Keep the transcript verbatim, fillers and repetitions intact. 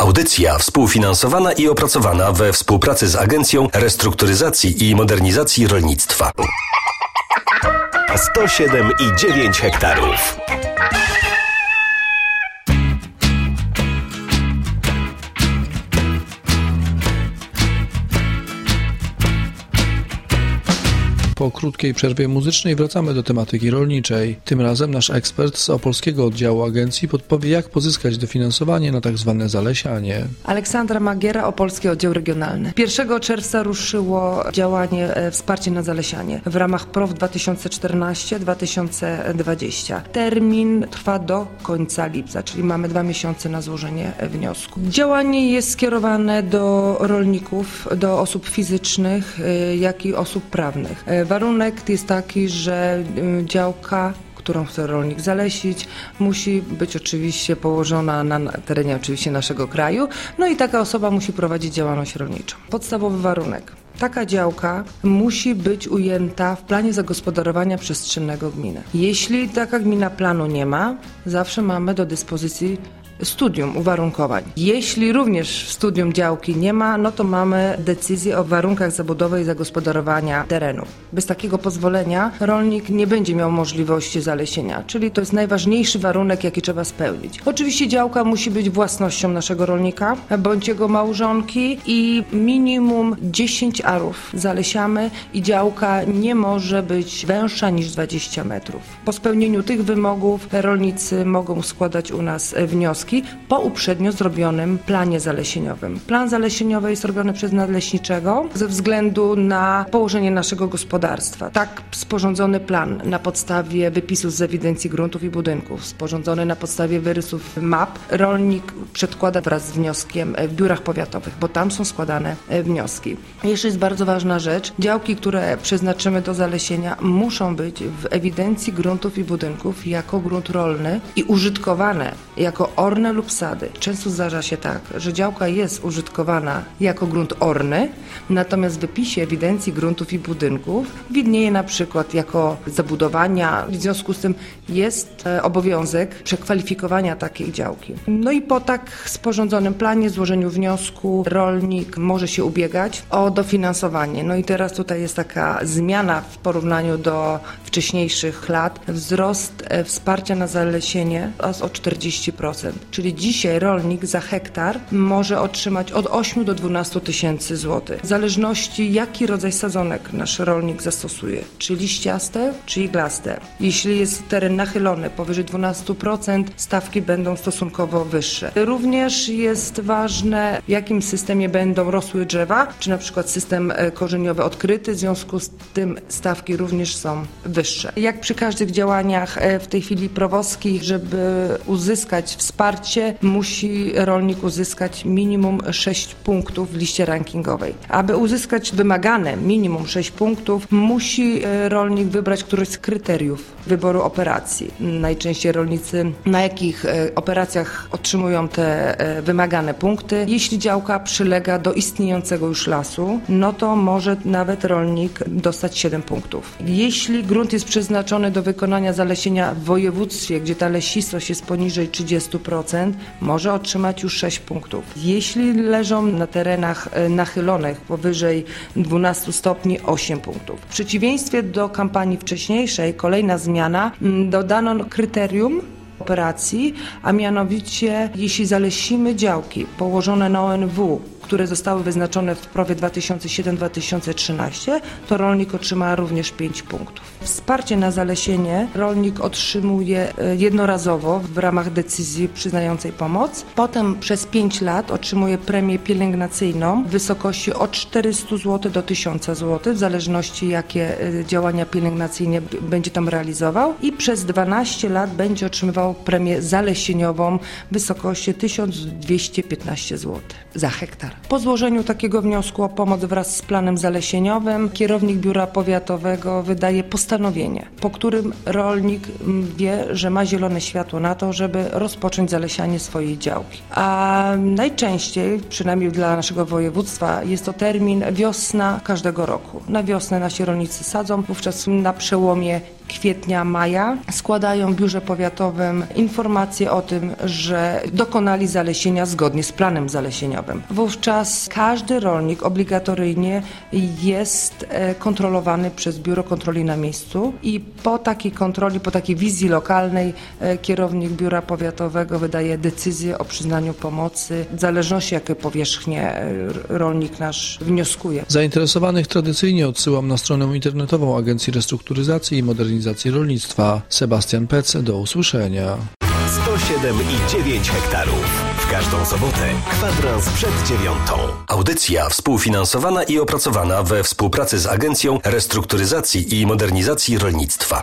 Audycja współfinansowana i opracowana we współpracy z Agencją Restrukturyzacji i Modernizacji Rolnictwa. A sto siedem i dziewięć hektarów. Po krótkiej przerwie muzycznej wracamy do tematyki rolniczej. Tym razem nasz ekspert z opolskiego oddziału agencji podpowie, jak pozyskać dofinansowanie na tak zwane zalesianie. Aleksandra Magiera, Opolski Oddział Regionalny. pierwszego czerwca ruszyło działanie e, Wsparcie na zalesianie w ramach P R O W dwa tysiące czternaście do dwa tysiące dwudziestego. Termin trwa do końca lipca, czyli mamy dwa miesiące na złożenie wniosku. Działanie jest skierowane do rolników, do osób fizycznych, e, jak i osób prawnych. E, Warunek jest taki, że działka, którą chce rolnik zalesić, musi być oczywiście położona na terenie oczywiście naszego kraju, no i taka osoba musi prowadzić działalność rolniczą. Podstawowy warunek. Taka działka musi być ujęta w planie zagospodarowania przestrzennego gminy. Jeśli taka gmina planu nie ma, zawsze mamy do dyspozycji studium uwarunkowań. Jeśli również w studium działki nie ma, no to mamy decyzję o warunkach zabudowy i zagospodarowania terenu. Bez takiego pozwolenia rolnik nie będzie miał możliwości zalesienia, czyli to jest najważniejszy warunek, jaki trzeba spełnić. Oczywiście działka musi być własnością naszego rolnika bądź jego małżonki i minimum dziesięć arów zalesiamy i działka nie może być węższa niż dwadzieścia metrów. Po spełnieniu tych wymogów rolnicy mogą składać u nas wnioski po uprzednio zrobionym planie zalesieniowym. Plan zalesieniowy jest robiony przez nadleśniczego ze względu na położenie naszego gospodarstwa. Tak sporządzony plan na podstawie wypisów z ewidencji gruntów i budynków, sporządzony na podstawie wyrysów map, rolnik przedkłada wraz z wnioskiem w biurach powiatowych, bo tam są składane wnioski. Jeszcze jest bardzo ważna rzecz. Działki, które przeznaczymy do zalesienia, muszą być w ewidencji gruntów i budynków jako grunt rolny i użytkowane jako orne lub sady. Często zdarza się tak, że działka jest użytkowana jako grunt orny, natomiast w wypisie ewidencji gruntów i budynków widnieje na przykład jako zabudowania. W związku z tym jest obowiązek przekwalifikowania takiej działki. No i po tak sporządzonym planie, złożeniu wniosku, rolnik może się ubiegać o dofinansowanie. No i teraz tutaj jest taka zmiana w porównaniu do wcześniejszych lat. Wzrost wsparcia na zalesienie aż o czterdzieści procent. Czyli dzisiaj rolnik za hektar może otrzymać od ośmiu do dwunastu tysięcy złotych. W zależności jaki rodzaj sadzonek nasz rolnik zastosuje. Czy liściaste, czy iglaste. Jeśli jest teren nachylony powyżej dwunastu procent, stawki będą stosunkowo wyższe. Również jest ważne, w jakim systemie będą rosły drzewa, czy na przykład system korzeniowy odkryty, w związku z tym stawki również są wyższe. Jak przy każdych działaniach w tej chwili prowozkich, żeby uzyskać wsparcie, musi rolnik uzyskać minimum sześć punktów w liście rankingowej. Aby uzyskać wymagane minimum sześć punktów, musi rolnik wybrać któreś z kryteriów wyboru operacji. Najczęściej rolnicy na jakich operacjach otrzymują te wymagane punkty. Jeśli działka przylega do istniejącego już lasu, no to może nawet rolnik dostać siedem punktów. Jeśli grunt jest przeznaczony do wykonania zalesienia w województwie, gdzie ta lesistość jest poniżej trzydziestu procent, może otrzymać już sześć punktów. Jeśli leżą na terenach nachylonych powyżej dwunastu stopni, osiem punktów. W przeciwieństwie do kampanii wcześniejszej, kolejna zmiana, dodano kryterium operacji, a mianowicie jeśli zalesimy działki położone na O N W, które zostały wyznaczone w P R O W dwa tysiące siedem do dwa tysiące trzynaście, to rolnik otrzyma również pięć punktów. Wsparcie na zalesienie rolnik otrzymuje jednorazowo w ramach decyzji przyznającej pomoc. Potem przez pięć lat otrzymuje premię pielęgnacyjną w wysokości od czterystu złotych do tysiąca złotych, w zależności jakie działania pielęgnacyjne będzie tam realizował. I przez dwanaście lat będzie otrzymywał premię zalesieniową w wysokości tysiąc dwieście piętnaście złotych za hektar. Po złożeniu takiego wniosku o pomoc wraz z planem zalesieniowym kierownik biura powiatowego wydaje postanowienie, po którym rolnik wie, że ma zielone światło na to, żeby rozpocząć zalesianie swojej działki. A najczęściej, przynajmniej dla naszego województwa, jest to termin wiosna każdego roku. Na wiosnę nasi rolnicy sadzą, wówczas na przełomie kwietnia, maja składają w biurze powiatowym informację o tym, że dokonali zalesienia zgodnie z planem zalesieniowym. Wówczas każdy rolnik obligatoryjnie jest kontrolowany przez Biuro Kontroli na miejscu i po takiej kontroli, po takiej wizji lokalnej kierownik biura powiatowego wydaje decyzję o przyznaniu pomocy w zależności jakie powierzchnie rolnik nasz wnioskuje. Zainteresowanych tradycyjnie odsyłam na stronę internetową Agencji Restrukturyzacji i Modernizacji Rolnictwa. Sebastian Pec, do usłyszenia. sto siedem i dziewięć hektarów. W każdą sobotę kwadrans przed dziewiątą. Audycja współfinansowana i opracowana we współpracy z Agencją Restrukturyzacji i Modernizacji Rolnictwa.